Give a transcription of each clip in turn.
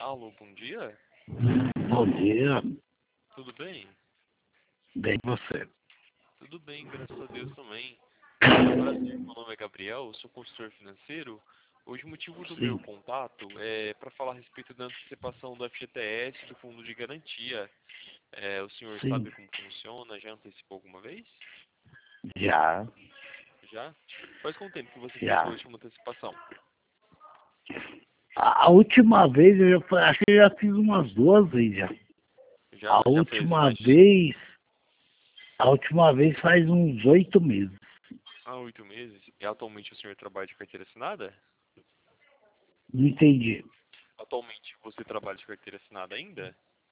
Alô, bom dia. Bom dia, Tudo bem? bem você. Tudo bem, graças a Deus também. Prazer, meu nome é Gabriel, eu sou consultor financeiro. Hoje o motivo do meu Sim, contato é para falar a respeito da antecipação do FGTS do Fundo de Garantia. O senhor sim, sabe como funciona? Já antecipou alguma vez? já, Já? Faz quanto tempo que você fez a já. última antecipação? A última vez acho que eu já fiz umas 2 vezes já. Já? A Mas já fez última mais? vez, a última vez faz uns 8 meses. Há 8 meses. E atualmente o senhor trabalha de carteira assinada? Não entendi. Atualmente você trabalha de carteira assinada ainda?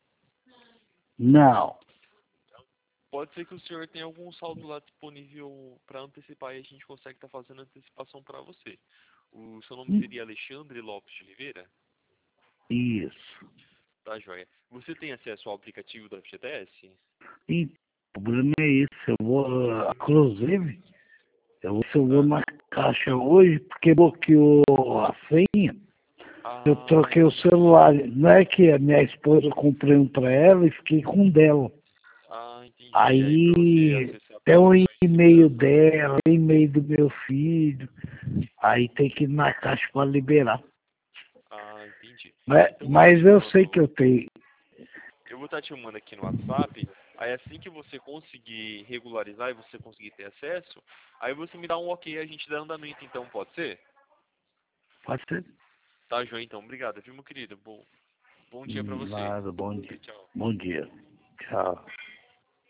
Não. Pode ser que o senhor tenha algum saldo lá disponível para antecipar e a gente consegue estar fazendo antecipação para você. O seu nome seria Alexandre Lopes de Oliveira? Isso. Tá, joia. Você tem acesso ao aplicativo do FGTS? E o problema é esse. Eu vou, inclusive, eu vou Ah, na caixa hoje porque bloqueou a senha. Eu troquei o entendi. celular. Não é que a minha esposa comprei um pra ela e fiquei com um dela. Entendi. Aí para você Aí acessar tem tem um questões de e-mail segurança. dela, tem e-mail do meu filho. Aí tem que ir na caixa para liberar. Entendi. Então Mas eu sei que eu tenho. eu vou estar te chamando aqui no WhatsApp. Aí assim que você conseguir regularizar e você conseguir ter acesso, aí você me dá um ok e a gente dá andamento então, pode ser? Pode ser. Tá, joia, então. Obrigado, viu, meu querido? Bom dia pra você. Nada, bom dia. Tchau. Bom dia. Tchau.